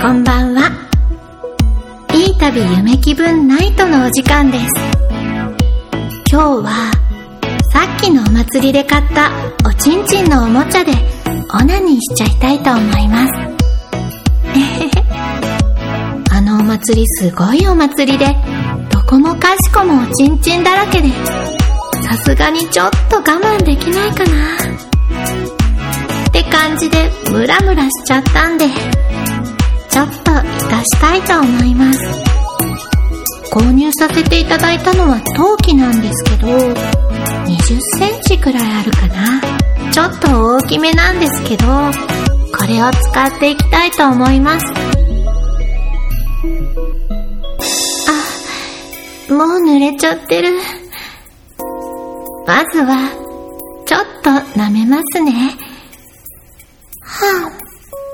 こんばんは。いい旅夢気分ナイトのお時間です。今日はさっきのお祭りで買ったおちんちんのおもちゃでオナニーしちゃいたいと思います。あのお祭りすごいお祭りで、どこもかしこもおちんちんだらけで、さすがにちょっと我慢できないかなって感じでムラムラしちゃったんで、ちょっといたしたいと思います。購入させていただいたのは陶器なんですけど、20センチくらいあるかな。ちょっと大きめなんですけど、これを使っていきたいと思います。あ、もう濡れちゃってる。まずはちょっと舐めますね。はあ、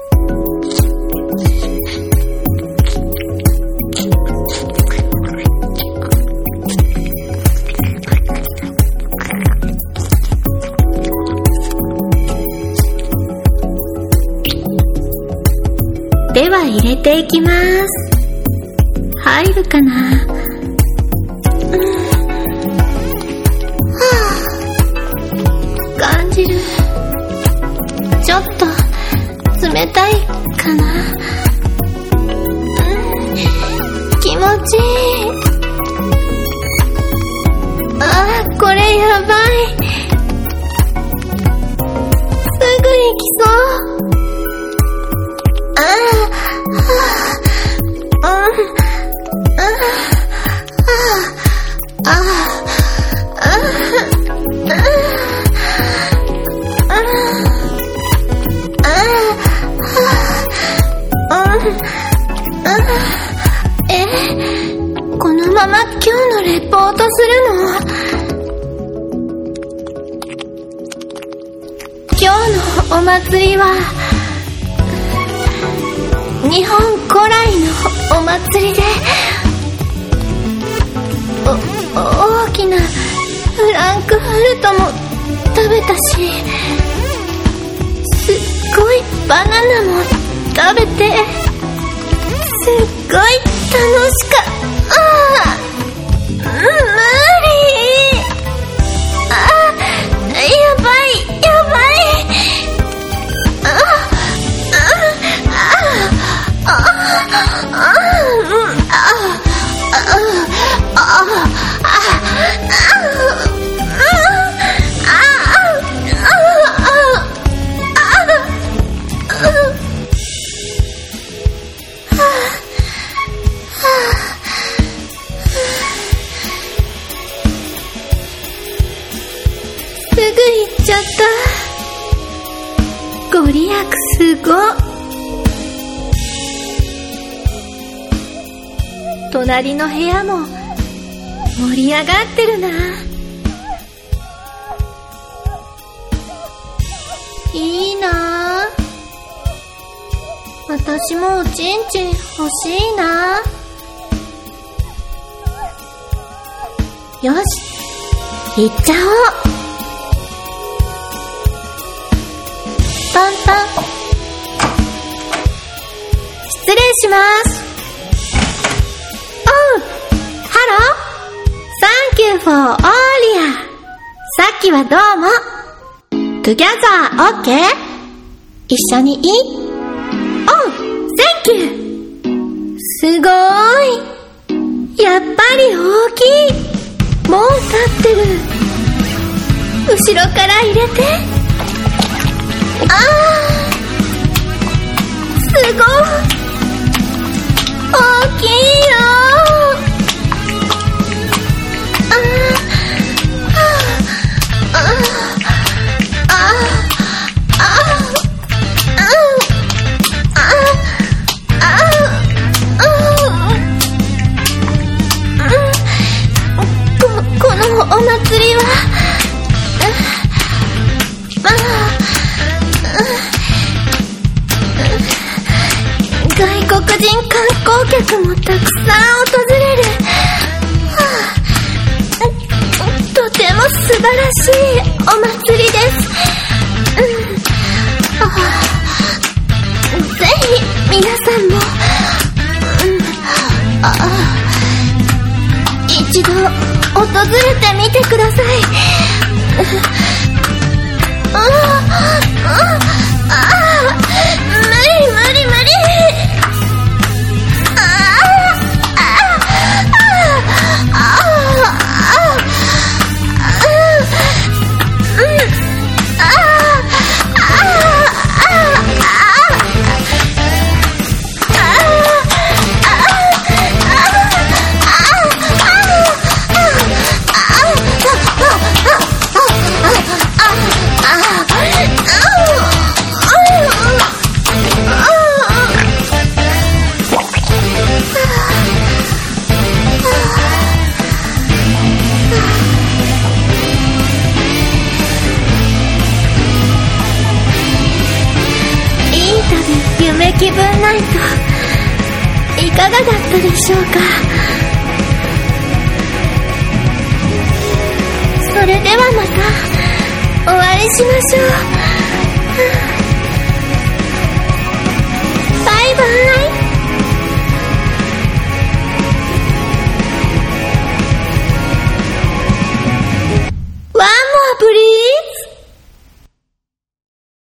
では入れていきます。入るかな。感じる。ちょっと冷たいかな。気持ちいい。これやばい。すぐ行きそう。このまま今日のレポートするの？今日のお祭りは日本古来のお祭りで、大きなフランクフルトも食べたし、すっごいバナナも食べて、すっごい楽しかった。無理。やばい。すぐ行っちゃった。ご利益すごっ。隣の部屋も盛り上がってるな。いいな。私もおちんちん欲しいな。よし、行っちゃおう。パンパン。失礼します。Thank you for all ya。 さっきはどうも。Together OK？ 一緒にいい？ Oh Thank you。 すごーい。やっぱり大きい。もう立ってる。後ろから入れて。すごい。大きいよ。このお祭りは外国人観光客もたくさん訪れる。とても素晴らしいお祭りです。ぜひ皆さんも一度訪れてみてください。無理無理無理。夢気分ナイト、いかがだったでしょうか。それではまたお会いしましょう。